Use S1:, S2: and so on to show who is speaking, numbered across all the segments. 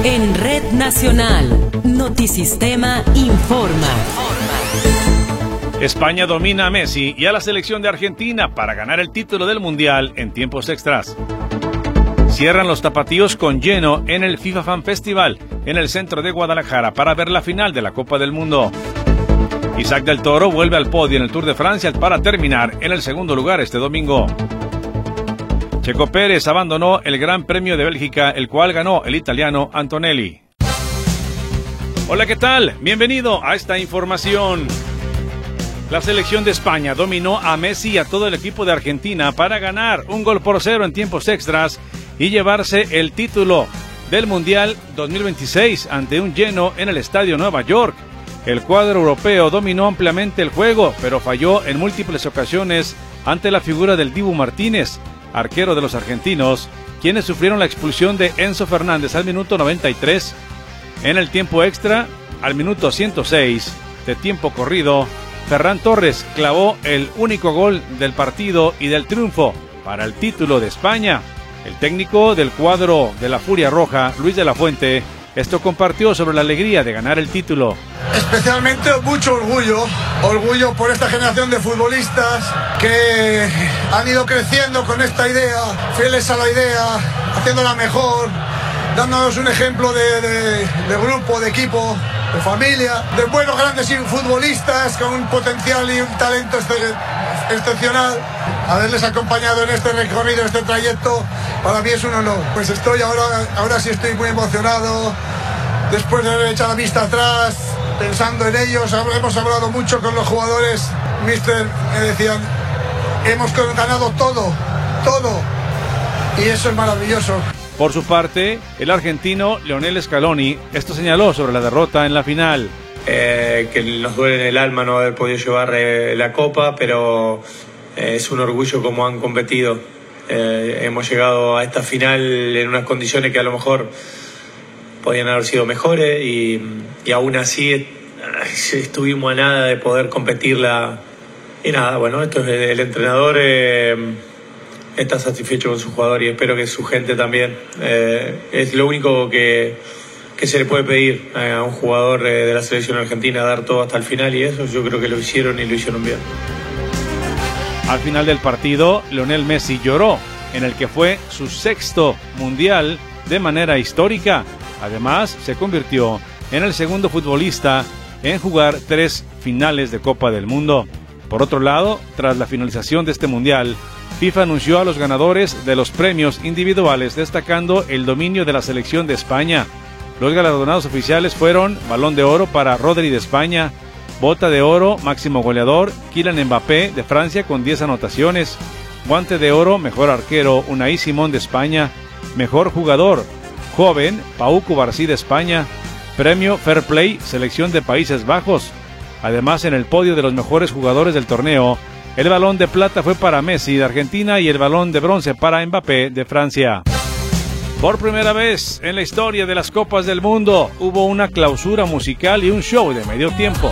S1: En Red Nacional, Notisistema informa.
S2: España domina a Messi y a la selección de Argentina para ganar el título del Mundial en tiempos extras. Cierran los tapatíos con lleno en el FIFA Fan Festival en el centro de Guadalajara para ver la final de la Copa del Mundo. Isaac del Toro vuelve al podio en el Tour de Francia para terminar en el segundo lugar este domingo. Checo Pérez abandonó el Gran Premio de Bélgica, el cual ganó el italiano Antonelli. Hola, ¿qué tal? Bienvenido a esta información. La selección de España dominó a Messi y a todo el equipo de Argentina para ganar 1-0 en tiempos extras y llevarse el título del Mundial 2026 ante un lleno en el Estadio Nueva York. El cuadro europeo dominó ampliamente el juego, pero falló en múltiples ocasiones ante la figura del Dibu Martínez, arquero de los argentinos, quienes sufrieron la expulsión de Enzo Fernández al minuto 93. En el tiempo extra, al minuto 106 de tiempo corrido, Ferran Torres clavó el único gol del partido y del triunfo para el título de España. El técnico del cuadro de la Furia Roja, Luis de la Fuente, esto compartió sobre la alegría de ganar el título.
S3: Especialmente mucho orgullo por esta generación de futbolistas que han ido creciendo con esta idea, fieles a la idea, haciéndola mejor, dándonos un ejemplo de grupo, de equipo, de familia, de buenos grandes futbolistas con un potencial y un talento excepcional. Haberles acompañado en este recorrido, en este trayecto, para mí es un honor. Pues ahora sí estoy muy emocionado, después de haber echado la vista atrás, pensando en ellos. Hemos hablado mucho con los jugadores, mister, me decían, hemos ganado todo, y eso es maravilloso.
S2: Por su parte, el argentino Lionel Scaloni esto señaló sobre la derrota en la final.
S4: Que nos duele en el alma no haber podido llevar la copa, pero es un orgullo como han competido. Hemos llegado a esta final en unas condiciones que a lo mejor podían haber sido mejores y aún así estuvimos a nada de poder competirla. Y nada, bueno, esto es el entrenador está satisfecho con su jugador y espero que su gente también. Es lo único que se le puede pedir a un jugador de la selección argentina, dar todo hasta el final, y eso yo creo que lo hicieron y lo hicieron bien.
S2: Al final del partido, Lionel Messi lloró en el que fue su 6º mundial de manera histórica. Además, se convirtió en el segundo futbolista en jugar 3 finales de Copa del Mundo. Por otro lado, tras la finalización de este mundial, FIFA anunció a los ganadores de los premios individuales, destacando el dominio de la selección de España. Los galardonados oficiales fueron Balón de Oro para Rodri de España, Bota de Oro, máximo goleador, Kylian Mbappé de Francia con 10 anotaciones, Guante de Oro, mejor arquero, Unai Simón de España, mejor jugador, joven, Pau Cubarsí de España, premio Fair Play, selección de Países Bajos. Además, en el podio de los mejores jugadores del torneo, el Balón de Plata fue para Messi de Argentina y el Balón de Bronce para Mbappé de Francia. Por primera vez en la historia de las Copas del Mundo, hubo una clausura musical y un show de medio tiempo.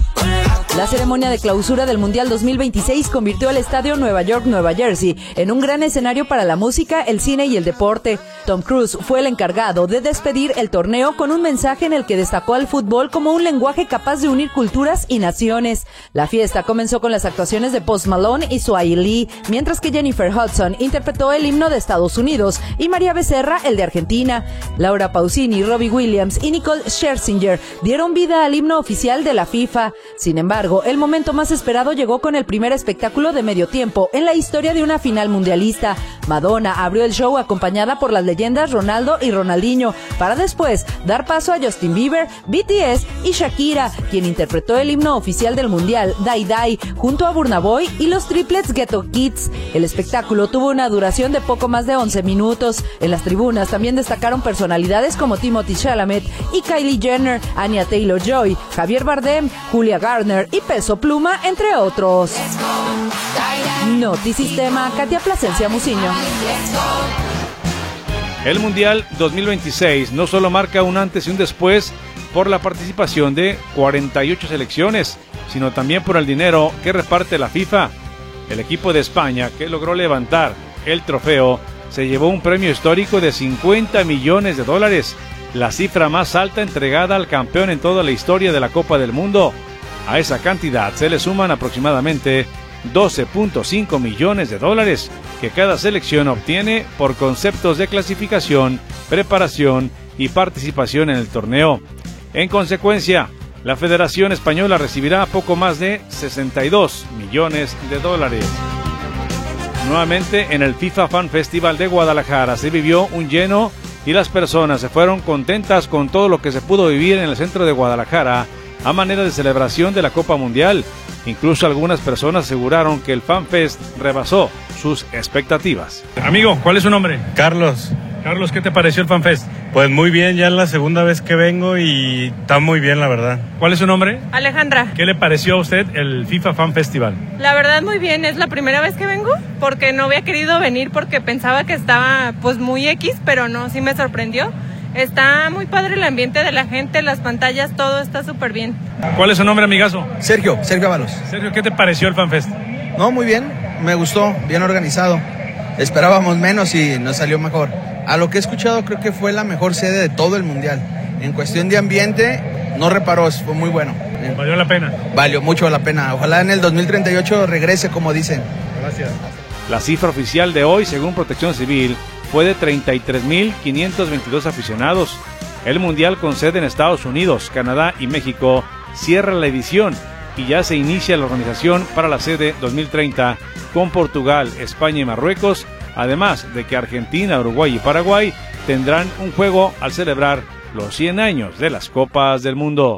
S5: La ceremonia de clausura del Mundial 2026 convirtió el estadio Nueva York, Nueva Jersey, en un gran escenario para la música, el cine y el deporte. Tom Cruise fue el encargado de despedir el torneo con un mensaje en el que destacó al fútbol como un lenguaje capaz de unir culturas y naciones. La fiesta comenzó con las actuaciones de Post Malone y Swae Lee, mientras que Jennifer Hudson interpretó el himno de Estados Unidos y María Becerra el de Argentina. Laura Pausini, Robbie Williams y Nicole Scherzinger dieron vida al himno oficial de la FIFA. Sin embargo, el momento más esperado llegó con el primer espectáculo de medio tiempo en la historia de una final mundialista. Madonna abrió el show acompañada por las leyendas Ronaldo y Ronaldinho, para después dar paso a Justin Bieber, BTS y Shakira, quien interpretó el himno oficial del mundial, Die Die, junto a Burna Boy y los triplets Ghetto Kids. El espectáculo tuvo una duración de poco más de 11 minutos. En las tribunas también destacaron personalidades como Timothy Chalamet y Kylie Jenner, Anya Taylor-Joy, Javier Bardem, Julia Garner y Peso Pluma, entre otros. Notisistema, Katia Plasencia Muciño.
S2: El Mundial 2026 no solo marca un antes y un después por la participación de 48 selecciones, sino también por el dinero que reparte la FIFA. El equipo de España, que logró levantar el trofeo, se llevó un premio histórico de $50 millones, la cifra más alta entregada al campeón en toda la historia de la Copa del Mundo. A esa cantidad se le suman aproximadamente 12.5 millones de dólares que cada selección obtiene por conceptos de clasificación, preparación y participación en el torneo. En consecuencia, la Federación Española recibirá poco más de 62 millones de dólares. Nuevamente, en el FIFA Fan Festival de Guadalajara se vivió un lleno y las personas se fueron contentas con todo lo que se pudo vivir en el centro de Guadalajara a manera de celebración de la Copa Mundial. Incluso algunas personas aseguraron que el Fan Fest rebasó sus expectativas. Amigo, ¿cuál es su nombre?
S6: Carlos.
S2: Carlos, ¿qué te pareció el Fan Fest?
S6: Pues muy bien, ya es la segunda vez que vengo y está muy bien, la verdad.
S2: ¿Cuál es su nombre?
S7: Alejandra.
S2: ¿Qué le pareció a usted el FIFA Fan Festival?
S7: La verdad muy bien, es la primera vez que vengo porque no había querido venir porque pensaba que estaba pues muy X, pero no, sí me sorprendió. Está muy padre el ambiente de la gente, las pantallas, todo está súper bien.
S2: ¿Cuál es su nombre, amigazo?
S8: Sergio Ábalos.
S2: Sergio, ¿qué te pareció el Fan Fest?
S8: No, muy bien, me gustó, bien organizado. Esperábamos menos y nos salió mejor. A lo que he escuchado, creo que fue la mejor sede de todo el Mundial. En cuestión de ambiente, no reparó, fue muy bueno.
S2: ¿Valió la pena?
S8: Valió mucho la pena. Ojalá en el 2038 regrese, como dicen.
S2: Gracias. La cifra oficial de hoy, según Protección Civil, fue de 33.522 aficionados. El Mundial, con sede en Estados Unidos, Canadá y México, cierra la edición y ya se inicia la organización para la sede 2030 con Portugal, España y Marruecos, además de que Argentina, Uruguay y Paraguay tendrán un juego al celebrar los 100 años de las Copas del Mundo.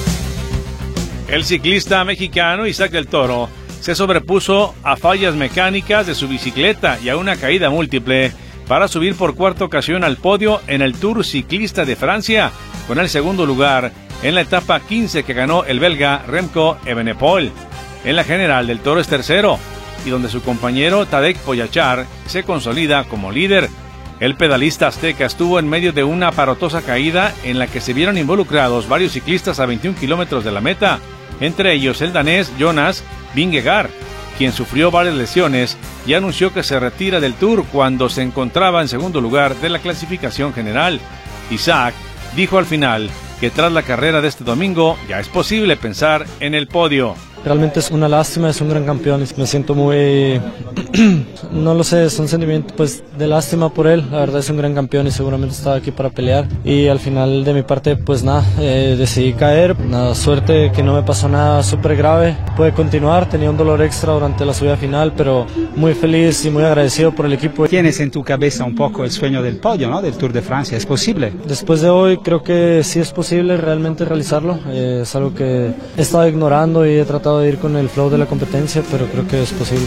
S2: El ciclista mexicano Isaac del Toro se sobrepuso a fallas mecánicas de su bicicleta y a una caída múltiple para subir por cuarta ocasión al podio en el Tour Ciclista de Francia, con el segundo lugar en la etapa 15 que ganó el belga Remco Evenepoel. En la general, del Toro es tercero, y donde su compañero Tadej Pogačar se consolida como líder. El pedalista azteca estuvo en medio de una aparatosa caída en la que se vieron involucrados varios ciclistas a 21 kilómetros de la meta, entre ellos el danés Jonas Vingegaard, quien sufrió varias lesiones y anunció que se retira del Tour cuando se encontraba en segundo lugar de la clasificación general. Isaac dijo al final que tras la carrera de este domingo ya es posible pensar en el podio.
S9: Realmente es una lástima, es un gran campeón, me siento muy, no lo sé, es un sentimiento pues de lástima por él, la verdad es un gran campeón y seguramente estaba aquí para pelear y al final de mi parte pues nada, decidí caer, nada, suerte que no me pasó nada súper grave, pude continuar, tenía un dolor extra durante la subida final, pero muy feliz y muy agradecido por el equipo.
S10: Tienes en tu cabeza un poco el sueño del podio, ¿no? Del Tour de Francia, ¿es posible?
S9: Después de hoy creo que sí es posible realmente realizarlo, es algo que he estado ignorando y he tratado de ir con el flow de la competencia, pero creo que es posible.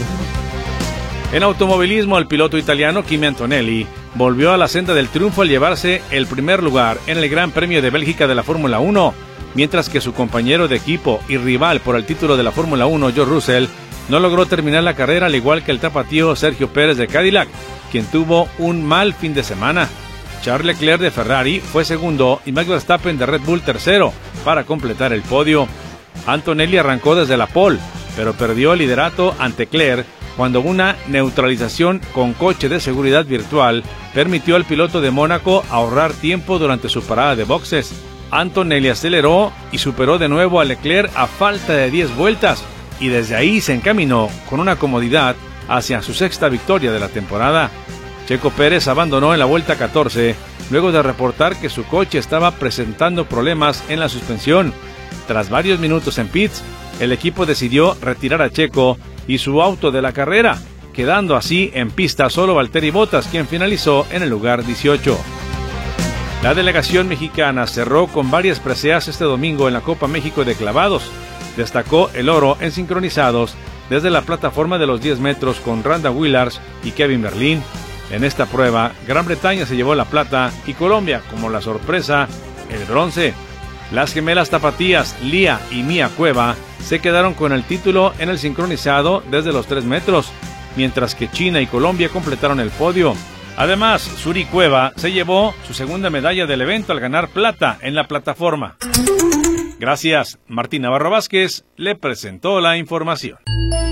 S2: En automovilismo, el piloto italiano Kimi Antonelli volvió a la senda del triunfo al llevarse el primer lugar en el Gran Premio de Bélgica de la Fórmula 1, mientras que su compañero de equipo y rival por el título de la Fórmula 1, George Russell, no logró terminar la carrera, al igual que el tapatío Sergio Pérez de Cadillac, quien tuvo un mal fin de semana. Charles Leclerc de Ferrari fue segundo y Max Verstappen de Red Bull tercero para completar el podio. Antonelli arrancó desde la pole, pero perdió el liderato ante Leclerc cuando una neutralización con coche de seguridad virtual permitió al piloto de Mónaco ahorrar tiempo durante su parada de boxes. Antonelli aceleró y superó de nuevo a Leclerc a falta de 10 vueltas y desde ahí se encaminó con una comodidad hacia su sexta victoria de la temporada. Checo Pérez abandonó en la vuelta 14 luego de reportar que su coche estaba presentando problemas en la suspensión. Tras varios minutos en pits, el equipo decidió retirar a Checo y su auto de la carrera, quedando así en pista solo Valtteri Bottas, quien finalizó en el lugar 18. La delegación mexicana cerró con varias preseas este domingo en la Copa México de clavados. Destacó el oro en sincronizados desde la plataforma de los 10 metros con Randa Willars y Kevin Berlín. En esta prueba, Gran Bretaña se llevó la plata y Colombia, como la sorpresa, el bronce. Las gemelas tapatías Lía y Mía Cueva se quedaron con el título en el sincronizado desde los 3 metros, mientras que China y Colombia completaron el podio. Además, Suri Cueva se llevó su segunda medalla del evento al ganar plata en la plataforma. Gracias. Martín Navarro Vázquez le presentó la información.